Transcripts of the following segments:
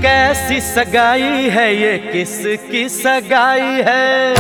कैसी सगाई है ये, किसकी सगाई है?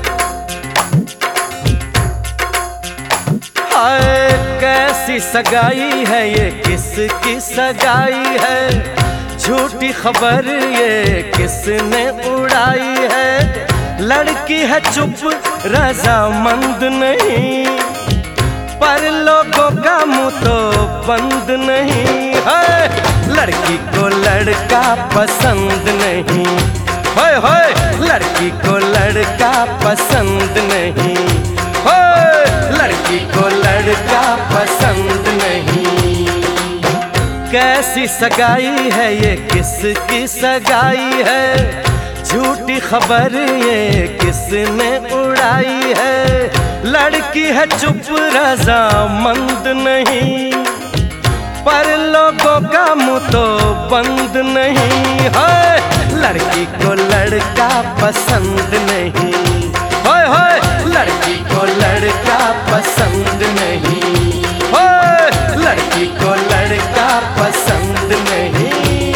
हाय कैसी सगाई है ये, किसकी सगाई है? झूठी खबर ये किसने उड़ाई है? लड़की है चुप रजामंद नहीं, पर लोगों का मुंह तो बंद नहीं है। लड़की को लड़का पसंद नहीं, होय होय लड़की को लड़का पसंद नहीं, होय लड़की को लड़का पसंद नहीं। कैसी सगाई है ये, किसकी सगाई है? झूठी खबर ये किसने उड़ाई है? लड़की है चुप रजामंद नहीं, पर लोगों का मुंह तो बंद नहीं है। लड़की को लड़का पसंद नहीं, होय होय लड़की को लड़का पसंद नहीं, होय लड़की को लड़का पसंद नहीं।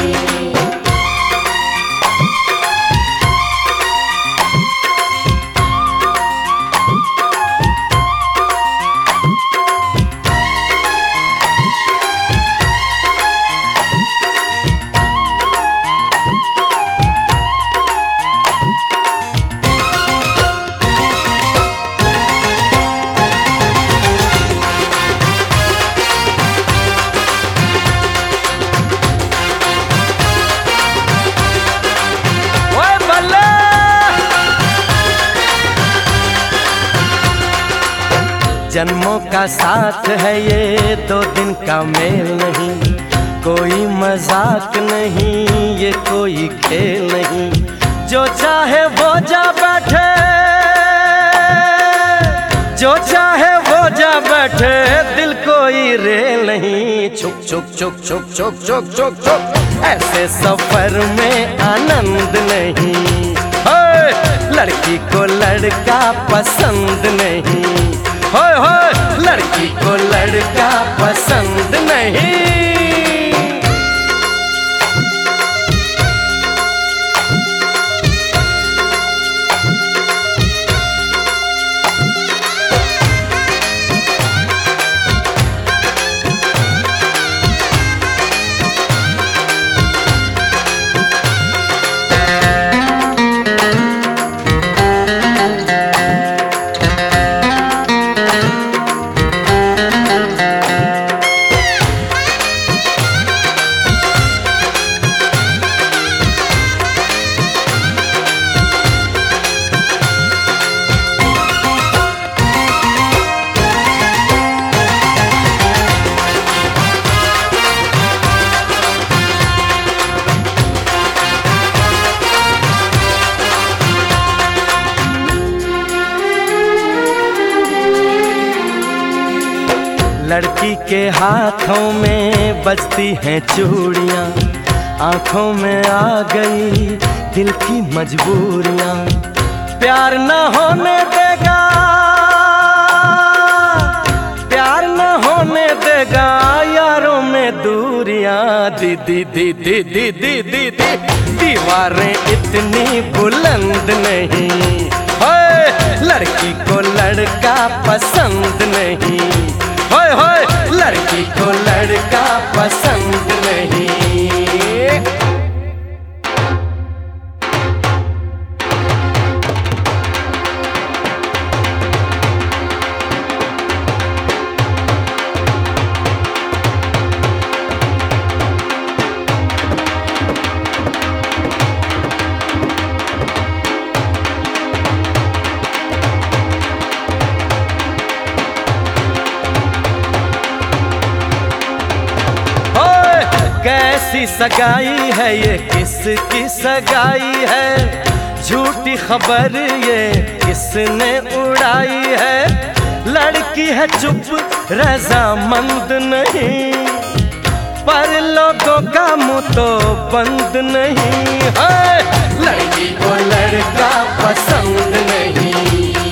जन्मों का साथ है ये, 2 दिन का मेल नहीं, कोई मजाक नहीं ये, कोई खेल नहीं। जो चाहे वो जा बैठे, जो चाहे वो जा बैठे, दिल कोई रेल नहीं। छुक छुक छुक छुक छुक छुक छुक छुक ऐसे सफर में आनंद नहीं। लड़की को लड़का पसंद नहीं, होय होय लड़की को लड़का पसंद नहीं। लड़की के हाथों में बजती हैं चूड़ियाँ, आंखों में आ गई दिल की मजबूरियाँ। प्यार न होने देगा, प्यार न होने देगा यारों में दूरियाँ। दी दी दी दी दी दी दी दी दीवारें इतनी बुलंद नहीं, लड़की को लड़का पसंद नहीं, होय होय लड़की को लड़का पसंद नहीं। कैसी सगाई है ये, किसकी सगाई है? झूठी खबर ये किसने उड़ाई है? लड़की है चुप रजामंद नहीं, पर लोगों का मुंह तो बंद नहीं है। लड़की को लड़का पसंद नहीं,